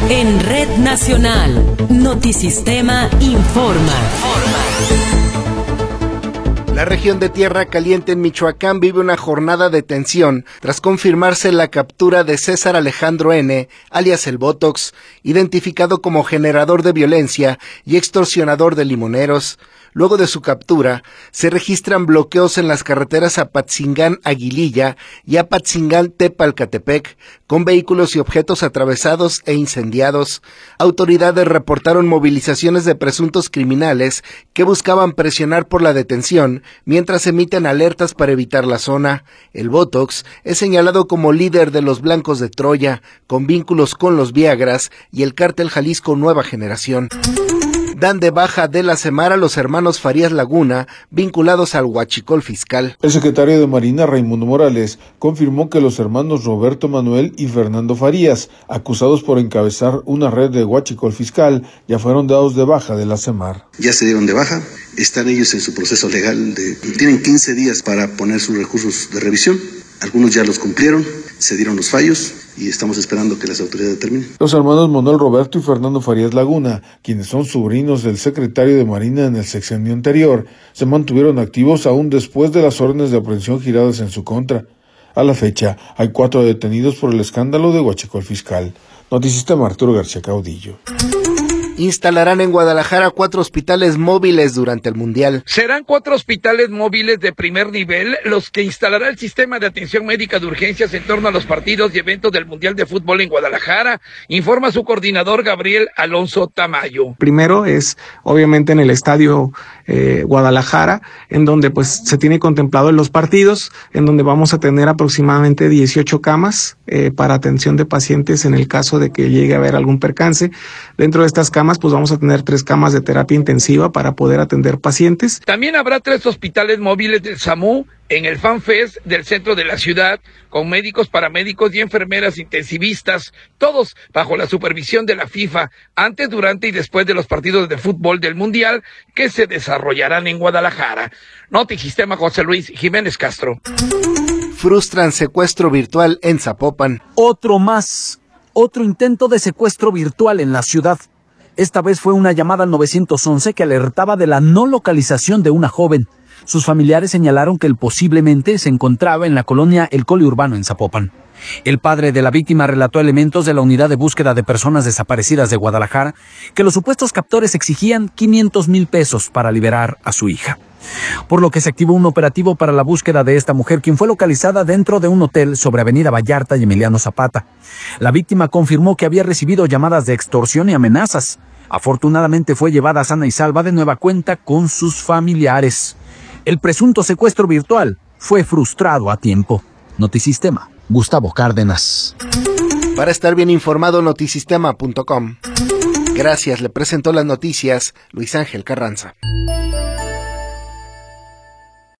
En Red Nacional, Notisistema informa. La región de Tierra Caliente en Michoacán vive una jornada de tensión tras confirmarse la captura de César Alejandro N., alias el Botox, identificado como generador de violencia y extorsionador de limoneros. Luego de su captura, se registran bloqueos en las carreteras Apatzingán-Aguililla y Apatzingán-Tepalcatepec, con vehículos y objetos atravesados e incendiados. Autoridades reportaron movilizaciones de presuntos criminales que buscaban presionar por la detención, mientras emiten alertas para evitar la zona. El Botox es señalado como líder de los Blancos de Troya, con vínculos con los Viagras y el cártel Jalisco Nueva Generación. Dan de baja de la Semar a los hermanos Farías Laguna, vinculados al huachicol fiscal. El secretario de Marina, Raimundo Morales, confirmó que los hermanos Roberto Manuel y Fernando Farías, acusados por encabezar una red de huachicol fiscal, ya fueron dados de baja de la Semar. Ya se dieron de baja, están ellos en su proceso legal, tienen 15 días para poner sus recursos de revisión. Algunos ya los cumplieron, se dieron los fallos y estamos esperando que las autoridades determinen. Los hermanos Manuel Roberto y Fernando Farías Laguna, quienes son sobrinos del secretario de Marina en el sexenio anterior, se mantuvieron activos aún después de las órdenes de aprehensión giradas en su contra. A la fecha, hay 4 detenidos por el escándalo de huachicol fiscal. Notisistema, Arturo García Caudillo. Instalarán en Guadalajara 4 hospitales móviles durante el Mundial. Serán 4 hospitales móviles de primer nivel los que instalará el sistema de atención médica de urgencias en torno a los partidos y eventos del Mundial de Fútbol en Guadalajara, informa su coordinador Gabriel Alonso Tamayo. Primero es obviamente en el estadio Guadalajara, en donde pues se tiene contemplado en los partidos, en donde vamos a tener aproximadamente 18 camas para atención de pacientes en el caso de que llegue a haber algún percance. Dentro de estas camas pues vamos a tener 3 camas de terapia intensiva para poder atender pacientes. También habrá 3 hospitales móviles del SAMU en el FanFest del centro de la ciudad, con médicos, paramédicos y enfermeras intensivistas, todos bajo la supervisión de la FIFA, antes, durante y después de los partidos de fútbol del Mundial que se desarrollarán en Guadalajara. Notisistema, José Luis Jiménez Castro. Frustran secuestro virtual en Zapopan. Otro intento de secuestro virtual en la ciudad. Esta vez fue una llamada al 911 que alertaba de la no localización de una joven. Sus familiares señalaron que él posiblemente se encontraba en la colonia El Coli Urbano en Zapopan. El padre de la víctima relató a elementos de la Unidad de Búsqueda de Personas Desaparecidas de Guadalajara que los supuestos captores exigían 500,000 pesos para liberar a su hija. Por lo que se activó un operativo para la búsqueda de esta mujer, quien fue localizada dentro de un hotel sobre Avenida Vallarta y Emiliano Zapata. La víctima confirmó que había recibido llamadas de extorsión y amenazas. Afortunadamente fue llevada sana y salva de nueva cuenta con sus familiares. El presunto secuestro virtual fue frustrado a tiempo. Notisistema, Gustavo Cárdenas. Para estar bien informado, notisistema.com. Gracias, le presentó las noticias Luis Ángel Carranza.